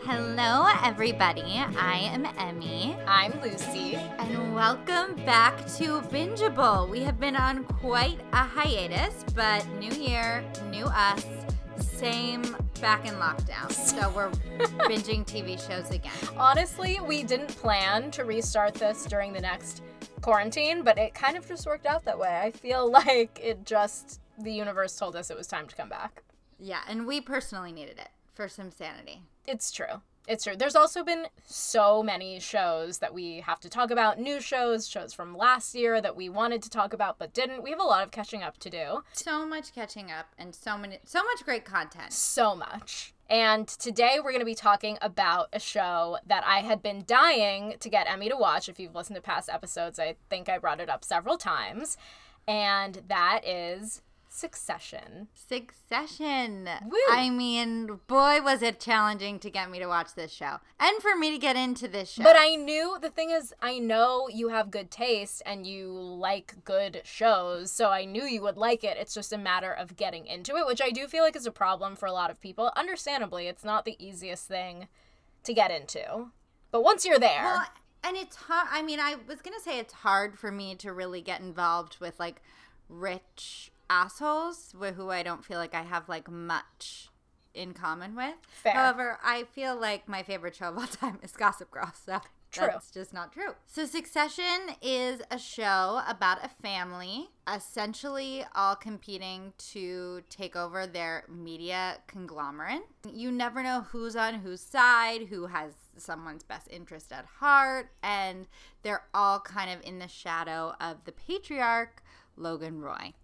Hello, everybody. I am Emmy. I'm Lucy. And welcome back to Bingeable. We have been on quite a hiatus, but new year, new us, same back in lockdown. So we're binging TV shows again. Honestly, we didn't plan to restart this during the next quarantine, but it kind of just worked out that way. I feel like the universe told us it was time to come back. Yeah, and we personally needed it for some sanity. It's true. It's true. There's also been so many shows that we have to talk about. New shows from last year that we wanted to talk about but didn't. We have a lot of catching up to do. So much catching up and so much great content. So much. And today we're going to be talking about a show that I had been dying to get Emmy to watch. If you've listened to past episodes, I think I brought it up several times. And that is Succession. Woo. I mean, boy, was it challenging to get me to watch this show and for me to get into this show. But the thing is, I know you have good taste and you like good shows, so I knew you would like it. It's just a matter of getting into it, which I do feel like is a problem for a lot of people. Understandably, it's not the easiest thing to get into. But once you're there... Well, and it's hard. I mean, I was going to say it's hard for me to really get involved with, like, rich assholes who I don't feel like I have like much in common with. Fair. However, I feel like my favorite show of all time is Gossip Girl, so true. That's just not true. So Succession is a show about a family essentially all competing to take over their media conglomerate. You never know who's on whose side, who has someone's best interest at heart, and they're all kind of in the shadow of the patriarch, Logan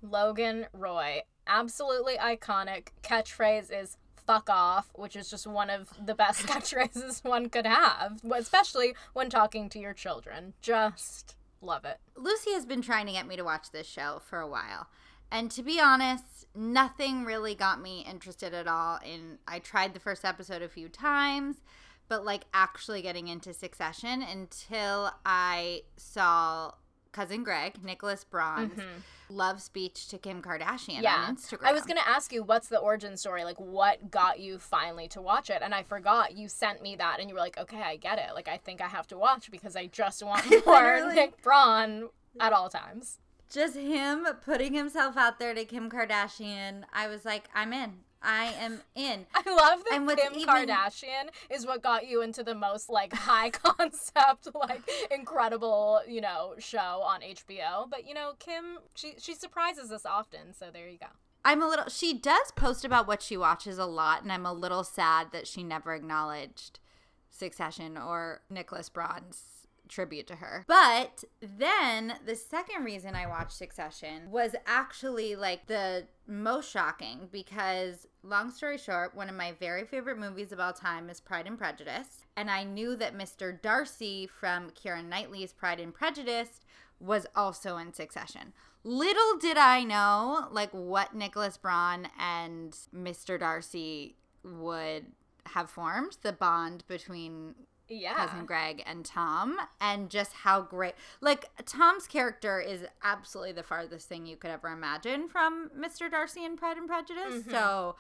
Roy. Absolutely iconic. Catchphrase is "fuck off," which is just one of the best catchphrases one could have, especially when talking to your children. Just love it. Lucy has been trying to get me to watch this show for a while. And to be honest, nothing really got me interested at all. I tried the first episode a few times, but like actually getting into Succession until I saw Cousin Greg, Nicholas Braun's love speech to Kim Kardashian on Instagram. I was going to ask you, what's the origin story? Like, what got you finally to watch it? And I forgot you sent me that, and you were like, okay, I get it. Like, I think I have to watch because I just want more Nick Braun at all times. Just him putting himself out there to Kim Kardashian. I was like, I'm in. I am in. I love that Kim Kardashian is what got you into the most, like, high concept, like, incredible, show on HBO. But, Kim, she surprises us often, so there you go. She does post about what she watches a lot, and I'm a little sad that she never acknowledged Succession or Nicholas Braun's tribute to her. But then the second reason I watched Succession was actually like the most shocking because, long story short, one of my very favorite movies of all time is Pride and Prejudice. And I knew that Mr. Darcy from Keira Knightley's Pride and Prejudice was also in Succession. Little did I know like what Nicholas Braun and Mr. Darcy would have formed, the bond between Cousin Greg and Tom, and just how great. Like, Tom's character is absolutely the farthest thing you could ever imagine from Mr. Darcy in Pride and Prejudice. So,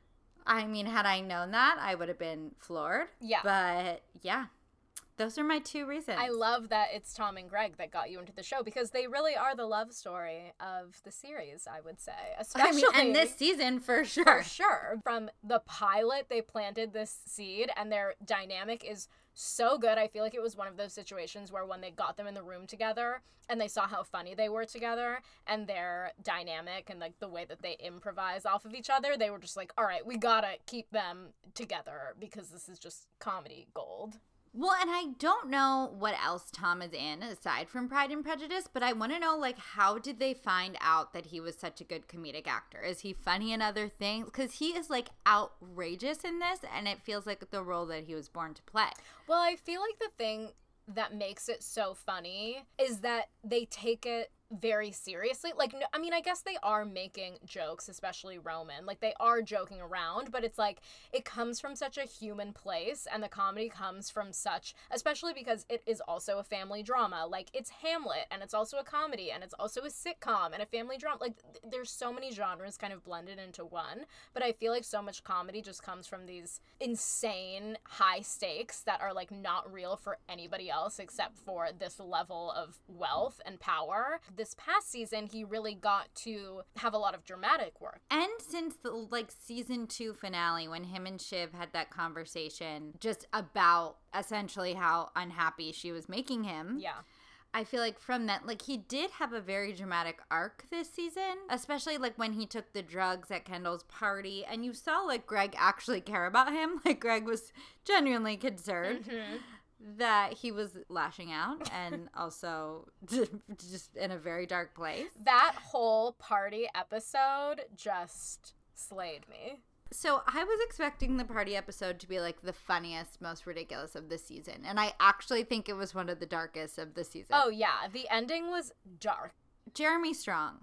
I mean, had I known that, I would have been floored. Yeah. But, yeah. Those are my two reasons. I love that it's Tom and Greg that got you into the show because they really are the love story of the series, I would say. Especially, and this season, for sure. For sure. From the pilot, they planted this seed, and their dynamic is so good. I feel like it was one of those situations where when they got them in the room together and they saw how funny they were together and their dynamic and like the way that they improvise off of each other, they were just like, all right, we gotta keep them together because this is just comedy gold. Well, and I don't know what else Tom is in aside from Pride and Prejudice, but I want to know, like, how did they find out that he was such a good comedic actor? Is he funny in other things? Because he is, like, outrageous in this, and it feels like the role that he was born to play. Well, I feel like the thing that makes it so funny is that they take it very seriously. Like, no, I mean, I guess they are making jokes, especially Roman. Like, they are joking around, but it's like, it comes from such a human place, and the comedy comes from such, especially because it is also a family drama. Like, it's Hamlet, and it's also a comedy, and it's also a sitcom, and a family drama. Like, there's so many genres kind of blended into one, but I feel like so much comedy just comes from these insane high stakes that are, like, not real for anybody else except for this level of wealth and power. This past season, he really got to have a lot of dramatic work. And since the, like, season 2 finale, when him and Shiv had that conversation just about essentially how unhappy she was making him. Yeah. I feel like from that, like, he did have a very dramatic arc this season, especially, like, when he took the drugs at Kendall's party, and you saw, like, Greg actually care about him. Like, Greg was genuinely concerned that he was lashing out, and also just in a very dark place. That whole party episode just slayed me. So I was expecting the party episode to be, like, the funniest, most ridiculous of the season. And I actually think it was one of the darkest of the season. Oh, yeah. The ending was dark. Jeremy Strong.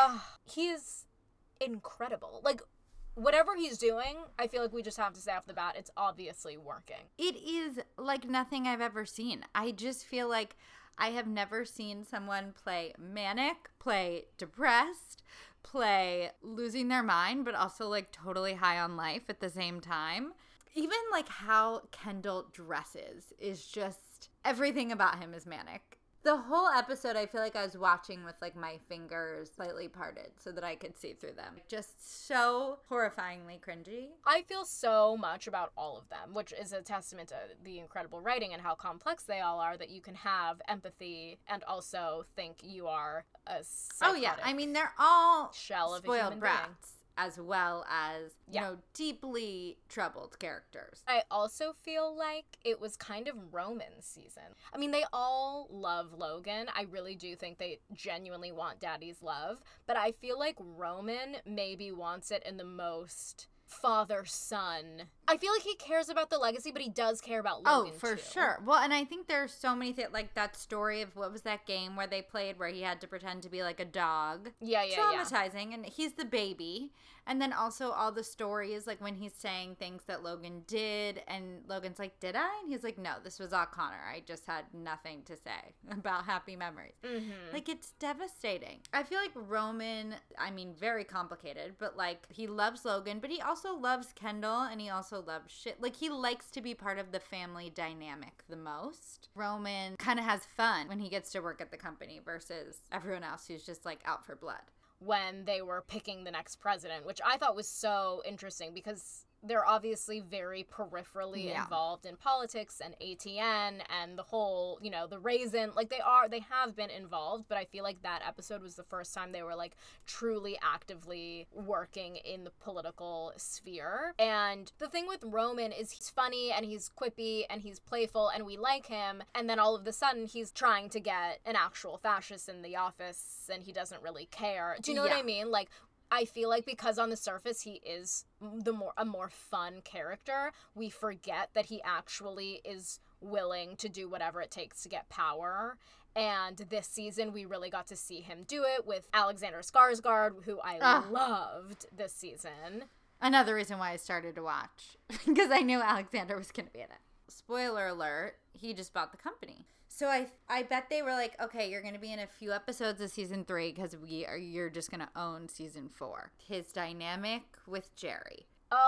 He is incredible. Like, whatever he's doing, I feel like we just have to say off the bat, it's obviously working. It is like nothing I've ever seen. I just feel like I have never seen someone play manic, play depressed, play losing their mind, but also, like, totally high on life at the same time. Even, like, how Kendall dresses is just, everything about him is manic. The whole episode, I feel like I was watching with, like, my fingers slightly parted so that I could see through them. Just so horrifyingly cringy. I feel so much about all of them, which is a testament to the incredible writing and how complex they all are, that you can have empathy and also think you are a psychotic. Oh, yeah. I mean, they're all shell of a spoiled human brats. being. As well as, you Yeah. know, deeply troubled characters. I also feel like it was kind of Roman's season. I mean, they all love Logan. I really do think they genuinely want Daddy's love. But I feel like Roman maybe wants it in the most father-son. I feel like he cares about the legacy, but he does care about Logan, Oh, for too. sure. Well, and I think there's so many things, like that story of, what was that game where they played where he had to pretend to be like a dog? Yeah. Traumatizing, and he's the baby. And then also all the stories, like when he's saying things that Logan did, and Logan's like, did I? And he's like, no, this was all Connor. I just had nothing to say about happy memories. Mm-hmm. Like, it's devastating. I feel like Roman, I mean, very complicated, but, like, he loves Logan, but he also loves Kendall, and he also loves shit. Like, he likes to be part of the family dynamic the most. Roman kind of has fun when he gets to work at the company versus everyone else who's just, like, out for blood. When they were picking the next president, which I thought was so interesting because they're obviously very peripherally involved in politics and ATN and the whole, you know, the raisin. Like, they have been involved, but I feel like that episode was the first time they were, like, truly actively working in the political sphere. And the thing with Roman is he's funny and he's quippy and he's playful and we like him. And then all of a sudden he's trying to get an actual fascist in the office and he doesn't really care. Do you know what I mean? Like, I feel like because on the surface he is a more fun character, we forget that he actually is willing to do whatever it takes to get power. And this season we really got to see him do it with Alexander Skarsgård, who I loved this season. Another reason why I started to watch, because I knew Alexander was going to be in it. Spoiler alert, he just bought the company. So I bet they were like, okay, you're going to be in a few episodes of season 3 because you're just going to own season 4. His dynamic with Jerry.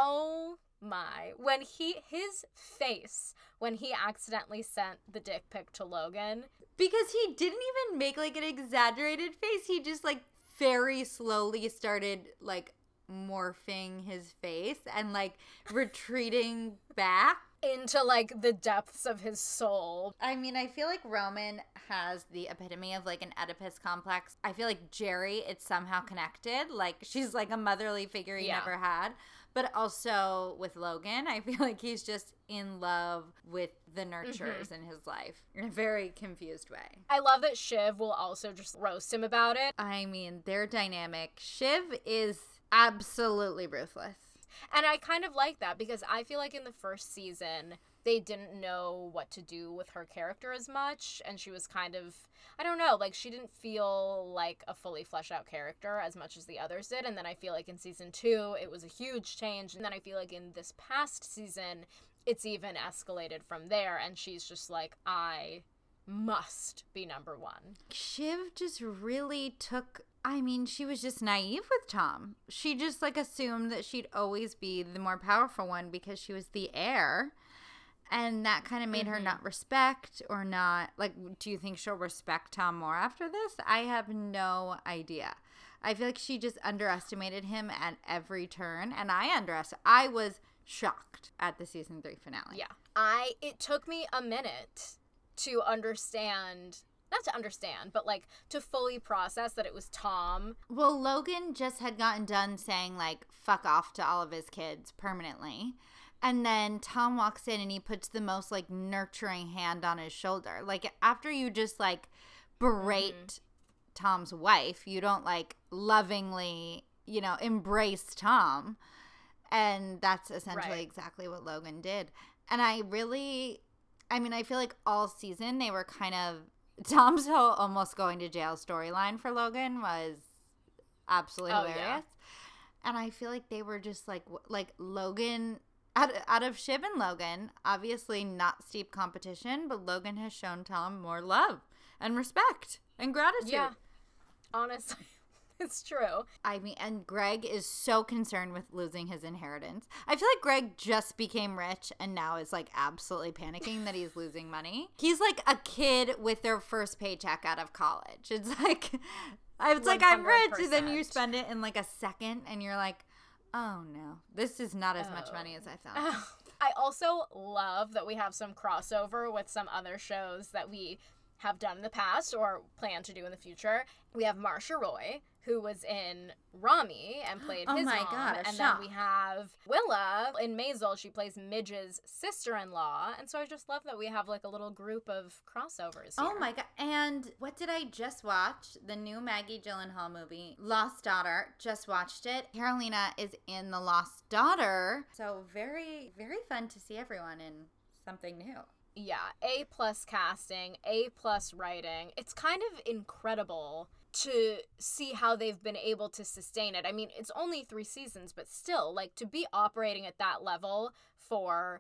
Oh my. When his face when he accidentally sent the dick pic to Logan. Because he didn't even make, like, an exaggerated face. He just, like, very slowly started, like, morphing his face and, like, retreating back into, like, the depths of his soul. I mean, I feel like Roman has the epitome of, like, an Oedipus complex. I feel like Jerry, it's somehow connected. Like, she's, like, a motherly figure he never had. But also with Logan, I feel like he's just in love with the nurturers in his life in a very confused way. I love that Shiv will also just roast him about it. I mean, their dynamic. Shiv is absolutely ruthless. And I kind of like that because I feel like in the first season, they didn't know what to do with her character as much. And she was kind of, I don't know, like she didn't feel like a fully fleshed out character as much as the others did. And then I feel like in season 2, it was a huge change. And then I feel like in this past season, it's even escalated from there. And she's just like, I must be number 1. Shiv just really took, I mean, she was just naive with Tom. She just like assumed that she'd always be the more powerful one because she was the heir. And that kind of made her not respect or not, like, do you think she'll respect Tom more after this? I have no idea. I feel like she just underestimated him at every turn. And I was shocked at the season 3 finale. Yeah. It took me a minute to understand, not to understand, but like to fully process that it was Tom. Well, Logan just had gotten done saying like fuck off to all of his kids permanently. And then Tom walks in and he puts the most like nurturing hand on his shoulder. Like after you just like berate Tom's wife, you don't like lovingly, you know, embrace Tom. And that's essentially exactly what Logan did. And I feel like all season they were kind of, Tom's whole almost going to jail storyline for Logan was absolutely hilarious. Yeah. And I feel like they were just like Logan, out of Shiv and Logan, obviously not steep competition, but Logan has shown Tom more love and respect and gratitude. Yeah, honestly. It's true. I mean, and Greg is so concerned with losing his inheritance. I feel like Greg just became rich and now is like absolutely panicking that he's losing money. He's like a kid with their first paycheck out of college. It's like, I'm rich. And then you spend it in like a second and you're like, oh no, this is not as much money as I thought. I also love that we have some crossover with some other shows that we have done in the past or plan to do in the future. We have Marsha Roy, who was in Rami and played his mom. God, and then we have Willa in Maisel. She plays Midge's sister-in-law. And so I just love that we have like a little group of crossovers here. Oh my God. And what did I just watch? The new Maggie Gyllenhaal movie, Lost Daughter. Just watched it. Carolina is in The Lost Daughter. So very, very fun to see everyone in something new. Yeah, A+ casting, A+ writing. It's kind of incredible to see how they've been able to sustain it. I mean, it's only 3 seasons, but still, like, to be operating at that level for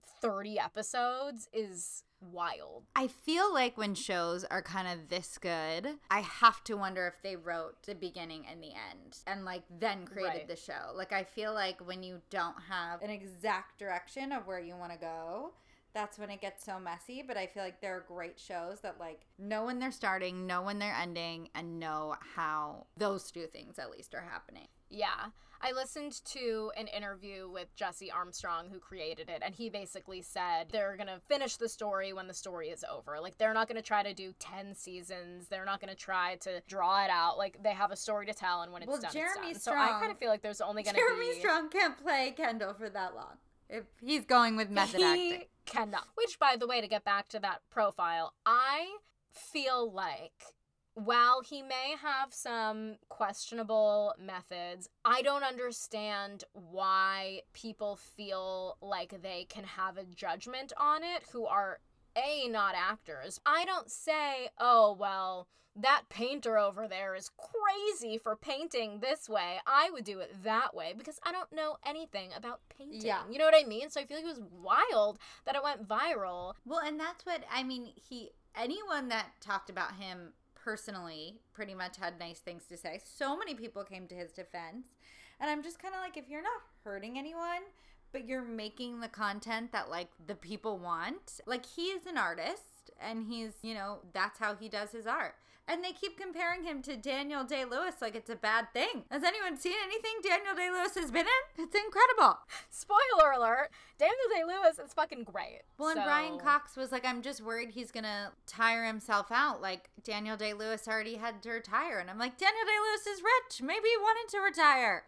30 episodes is wild. I feel like when shows are kind of this good, I have to wonder if they wrote the beginning and the end and like then created the show. Like, I feel like when you don't have an exact direction of where you want to go, that's when it gets so messy. But I feel like there are great shows that like know when they're starting, know when they're ending, and know how those two things at least are happening. Yeah. I listened to an interview with Jesse Armstrong, who created it, and he basically said they're going to finish the story when the story is over. Like, they're not going to try to do 10 seasons. They're not going to try to draw it out. Like, they have a story to tell, and when it's done, Jeremy it's done. Strong, so I kind of feel like there's only going to be... Jeremy Strong can't play Kendall for that long. If he's going with method acting. Cannot. Which, by the way, to get back to that profile, I feel like while he may have some questionable methods, I don't understand why people feel like they can have a judgment on it who are, A, not actors. I don't say, oh, well, that painter over there is crazy for painting this way. I would do it that way because I don't know anything about painting. Yeah. You know what I mean? So I feel like it was wild that it went viral. Well, and that's what, I mean, anyone that talked about him personally pretty much had nice things to say. So many people came to his defense. And I'm just kind of like, if you're not hurting anyone, but you're making the content that like the people want, like he is an artist and he's, you know, that's how he does his art. And they keep comparing him to Daniel Day-Lewis like it's a bad thing. Has anyone seen anything Daniel Day-Lewis has been in? It's incredible. Spoiler alert, Daniel Day-Lewis is fucking great. Well, and Brian Cox was like, I'm just worried he's going to tire himself out. Like, Daniel Day-Lewis already had to retire. And I'm like, Daniel Day-Lewis is rich. Maybe he wanted to retire.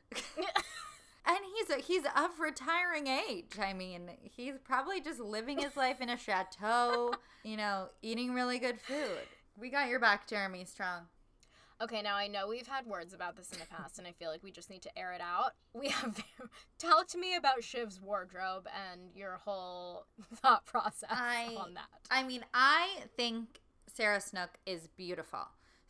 And he's of retiring age. I mean, he's probably just living his life in a chateau, you know, eating really good food. We got your back, Jeremy Strong. Okay, now I know we've had words about this in the past, and I feel like we just need to air it out. Tell to me about Shiv's wardrobe and your whole thought process on that. I mean, I think Sarah Snook is beautiful.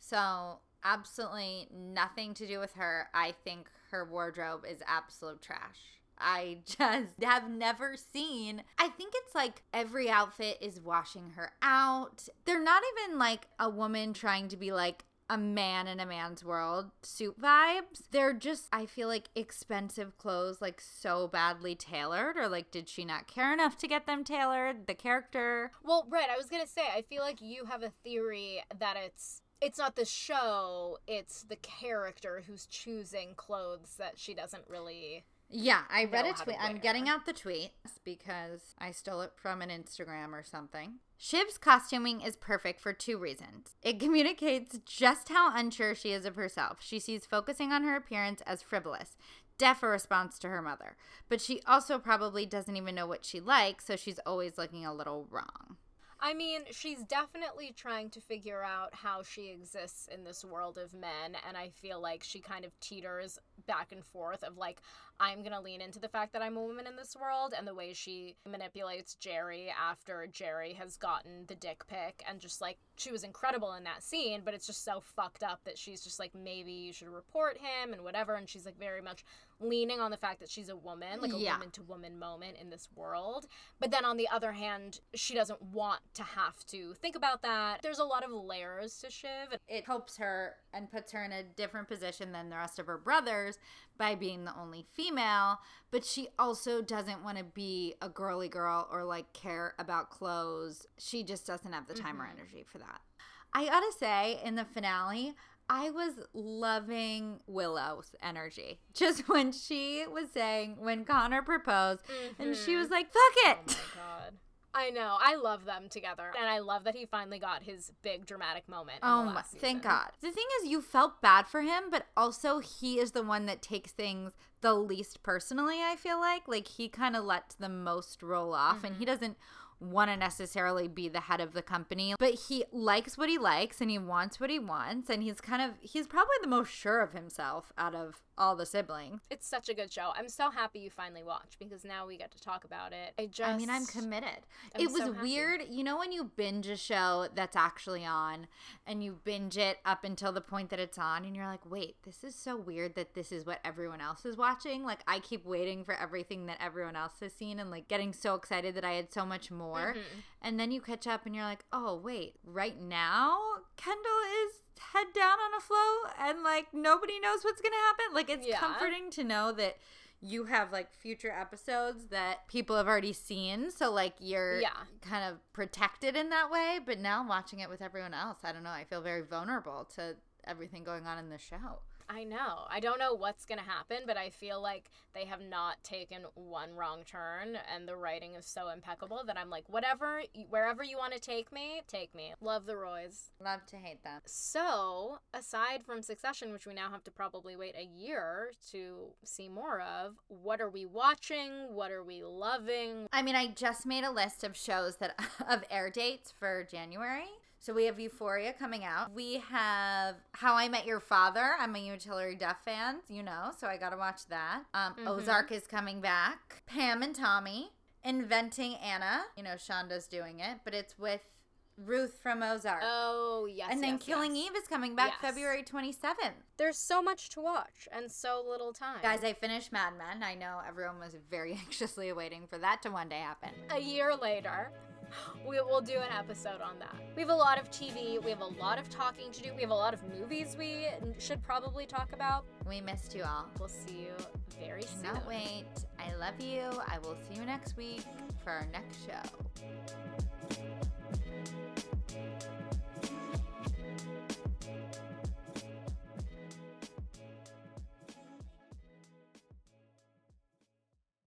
So absolutely nothing to do with her. I think her wardrobe is absolute trash. I just have never seen. I think it's like every outfit is washing her out. They're not even like a woman trying to be like a man in a man's world suit vibes. They're just, I feel like, expensive clothes, like so badly tailored, or like, did she not care enough to get them tailored? The character. Well, right, I was gonna say, I feel like you have a theory that it's not the show, it's the character who's choosing clothes that she doesn't really. Yeah, I read a tweet. I'm getting out the tweet because I stole it from an Instagram or something. Shiv's costuming is perfect for 2 reasons. It communicates just how unsure she is of herself. She sees focusing on her appearance as frivolous, a response to her mother. But she also probably doesn't even know what she likes, so she's always looking a little wrong. I mean, she's definitely trying to figure out how she exists in this world of men, and I feel like she kind of teeters back and forth of like, I'm gonna lean into the fact that I'm a woman in this world, and the way she manipulates Jerry after Jerry has gotten the dick pic, and just like, she was incredible in that scene, but it's just so fucked up that she's just like, maybe you should report him and whatever, and she's like very much leaning on the fact that she's a woman, like a woman to woman moment in this world. But then on the other hand, she doesn't want to have to think about that. There's a lot of layers to Shiv. It helps her and puts her in a different position than the rest of her brothers by being the only female, but she also doesn't want to be a girly girl or like care about clothes. She just doesn't have the time or energy for that. I gotta say, in the finale, I was loving Willow's energy. Just when she was saying, when Connor proposed, and she was like, fuck it. Oh my God. I know. I love them together. And I love that he finally got his big dramatic moment in the last season. Thank God. The thing is, you felt bad for him, but also he is the one that takes things the least personally, I feel like. Like, he kind of lets the most roll off, and he doesn't want to necessarily be the head of the company, but he likes what he likes and he wants what he wants, and he's probably the most sure of himself out of all the siblings. It's such a good show. I'm so happy you finally watched because now we get to talk about it. I mean, I'm committed. It was so weird. You know when you binge a show that's actually on and you binge it up until the point that it's on and you're like, wait, this is so weird that this is what everyone else is watching. Like, I keep waiting for everything that everyone else has seen and like getting so excited that I had so much more. And then you catch up and you're like, oh, wait, right now Kendall is head down on a float and like nobody knows what's gonna happen. Like, it's comforting to know that you have like future episodes that people have already seen, so like you're kind of protected in that way. But now watching it with everyone else, I don't know, I feel very vulnerable to everything going on in the show. I know. I don't know what's going to happen, but I feel like they have not taken one wrong turn, and the writing is so impeccable that I'm like, whatever, wherever you want to take me, take me. Love the Roys. Love to hate them. So, aside from Succession, which we now have to probably wait a year to see more of, what are we watching? What are we loving? I mean, I just made a list of shows of air dates for January. So we have Euphoria coming out. We have How I Met Your Father. I'm a huge Hilary Duff fan, you know, so I gotta watch that. Ozark is coming back. Pam and Tommy. Inventing Anna. You know, Shonda's doing it, but it's with Ruth from Ozark. Oh, yes. And then Killing Eve is coming back February 27th. There's so much to watch and so little time. Guys, I finished Mad Men. I know everyone was very anxiously awaiting for that to one day happen. A year later, we will do an episode on that. We have a lot of TV. We have a lot of talking to do. We have a lot of movies we should probably talk about. We missed you all. We'll see you very soon. Cannot wait. I love you. I will see you next week for our next show.